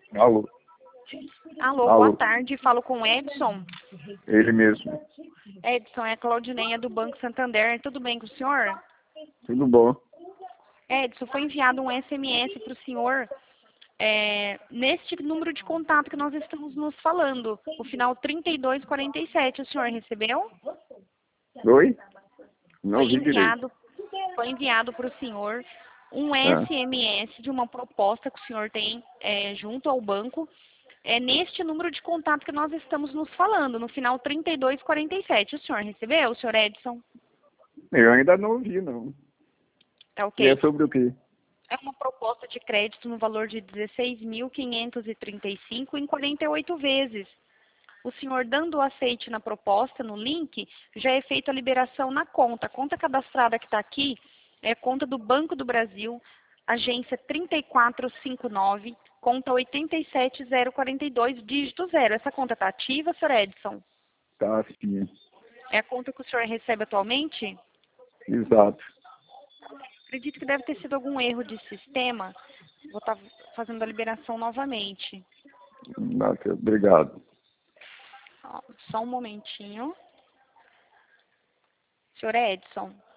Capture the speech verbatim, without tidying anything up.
Alô? Alô, Alô? boa tarde. Falo com o Edson. Ele mesmo. Edson, é a Claudineia do Banco Santander. Tudo bem com o senhor? Tudo bom? Edson, foi enviado um S M S para o senhor é, neste número de contato que nós estamos nos falando. O final trinta e dois quarenta e sete. O senhor recebeu? Oi? Não Foi ouvi direito. enviado, foi enviado para o senhor um Ah, S M S de uma proposta que o senhor tem é, junto ao banco. É neste número de contato que nós estamos nos falando, no final trinta e dois quarenta e sete. O senhor recebeu, senhor Edson? eu ainda não ouvi, não. Tá E é ok. sobre o quê? É uma proposta de crédito no valor de dezesseis mil quinhentos e trinta e cinco em quarenta e oito vezes. O senhor dando o aceite na proposta, no link, já é feita a liberação na conta. A conta cadastrada que está aqui é a conta do Banco do Brasil, agência trinta quatro cinquenta e nove, conta oito sete zero quatro dois, dígito zero. Essa conta está ativa, senhor Edson? Tá, sim. É a conta que o senhor recebe atualmente? Exato. Acredito que deve ter sido algum erro de sistema. Vou estar fazendo a liberação novamente. Nossa, obrigado. Ó, só um momentinho. Senhor Edson.